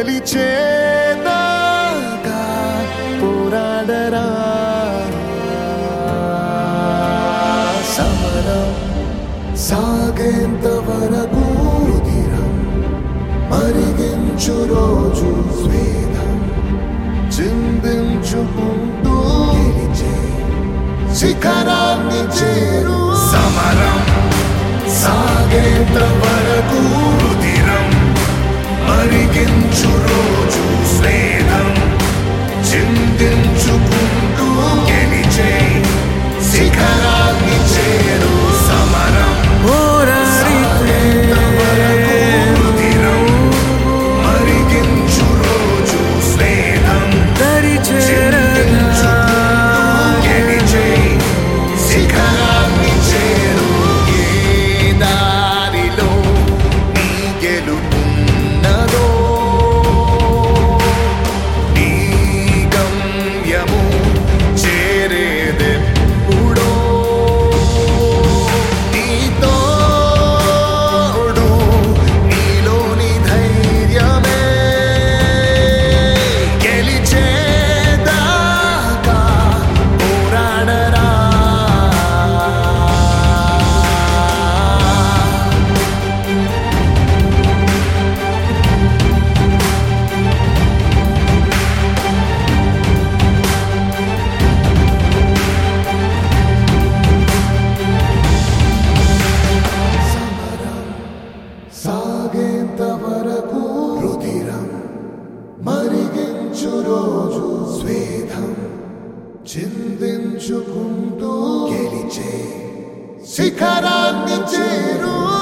గెలిచేదాకా పోరాడరా సమరం సాగేంత వరకు రుధిరం మరిగించు రోజు స్వేదం చిందించుకుంటూ గెలిచే శిఖరాన్ని చేరు సమరం సాగేంత వరకు రుధిరం మరిగించు రోజు స్వేదం చిందించుకుంటూ గెలిచే శిఖరాన్ని చేరు సమరం సాగేంత వరకు రుధిరం మరిగించు రోజు స్వేదం చిందించుకుంటూ గెలిచే శిఖరాన్ని చేరు ఏ దారిలో నీ గెలుపున్నదో నీ గమ్యము చేరేదెప్పుడో నీ తోడు నీలోని ధైర్యమే గెలిచేదాకా పోరాడరా సాగేంత వరకు రుధిరం మరిగించు రోజు స్వేదం చిందించుకుంటూ గెలిచే శిఖరాన్ని చేరు